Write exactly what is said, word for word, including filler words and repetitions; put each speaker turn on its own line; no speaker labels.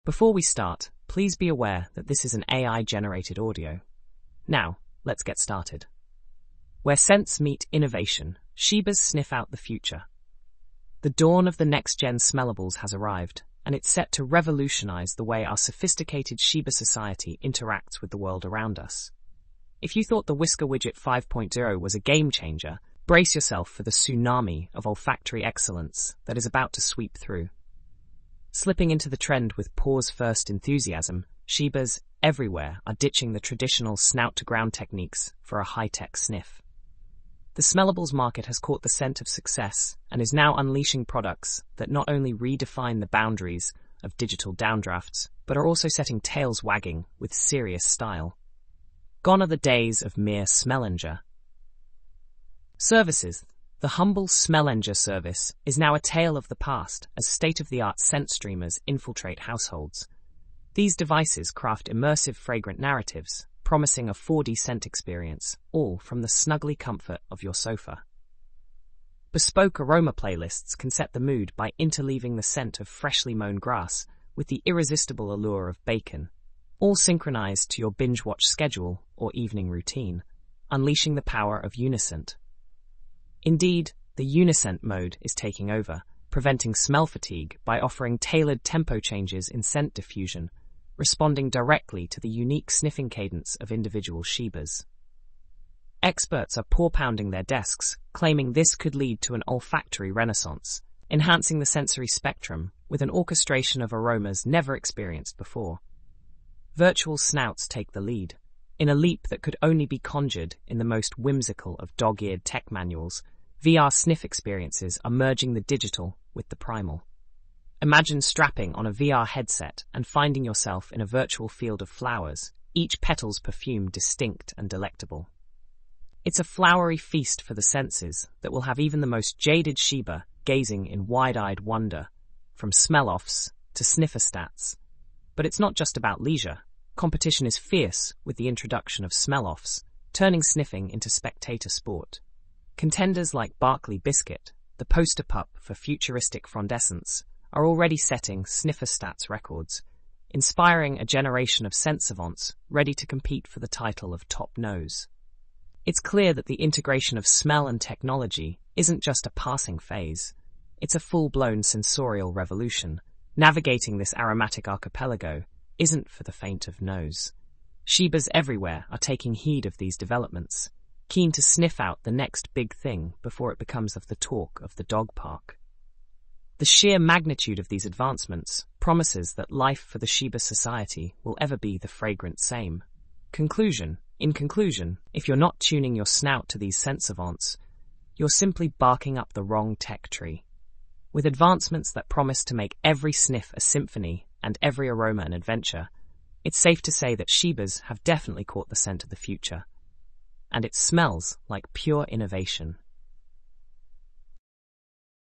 Before we start, please be aware that this is an A I-generated audio. Now, let's get started. Where scents meet innovation, Shebas sniff out the future. The dawn of the next-gen smellables has arrived, and it's set to revolutionize the way our sophisticated Sheba society interacts with the world around us. If you thought the Whisker Widget five point oh was a game-changer, brace yourself for the tsunami of olfactory excellence that is about to sweep through. Slipping into the trend with paws-first enthusiasm, Shebas everywhere are ditching the traditional snout-to-ground techniques for a high-tech sniff. The smellables market has caught the scent of success and is now unleashing products that not only redefine the boundaries of digital downdrafts, but are also setting tails wagging with serious style. Gone are the days of mere Smellenger. Services. The humble Smellenger service is now a tale of the past as state-of-the-art scent streamers infiltrate households. These devices craft immersive fragrant narratives, promising a four D scent experience, all from the snuggly comfort of your sofa. Bespoke aroma playlists can set the mood by interleaving the scent of freshly mown grass with the irresistible allure of bacon, all synchronized to your binge-watch schedule or evening routine, unleashing the power of Uniscent. Indeed, the Uniscent mode is taking over, preventing smell fatigue by offering tailored tempo changes in scent diffusion, responding directly to the unique sniffing cadence of individual Shebas. Experts are paw-pounding their desks, claiming this could lead to an olfactory renaissance, enhancing the sensory spectrum with an orchestration of aromas never experienced before. Virtual snouts take the lead, in a leap that could only be conjured in the most whimsical of dog-eared tech manuals. V R sniff experiences are merging the digital with the primal. Imagine strapping on a V R headset and finding yourself in a virtual field of flowers, each petal's perfume distinct and delectable. It's a flowery feast for the senses that will have even the most jaded Sheba gazing in wide-eyed wonder, from smell-offs to sniffer-stats. But it's not just about leisure. Competition is fierce with the introduction of smell-offs, turning sniffing into spectator sport. Contenders like Barclay Biscuit, the poster pup for futuristic frondescence, are already setting sniffer stats records, inspiring a generation of scent savants ready to compete for the title of top nose. It's clear that the integration of smell and technology isn't just a passing phase. It's a full-blown sensorial revolution. Navigating this aromatic archipelago isn't for the faint of nose. Shebas everywhere are taking heed of these developments, keen to sniff out the next big thing before it becomes of the talk of the dog park. The sheer magnitude of these advancements promises that life for the Sheba society will ever be the fragrant same. Conclusion. In conclusion, if you're not tuning your snout to these scent savants, you're simply barking up the wrong tech tree. With advancements that promise to make every sniff a symphony and every aroma an adventure, it's safe to say that Shebas have definitely caught the scent of the future. And it smells like pure innovation.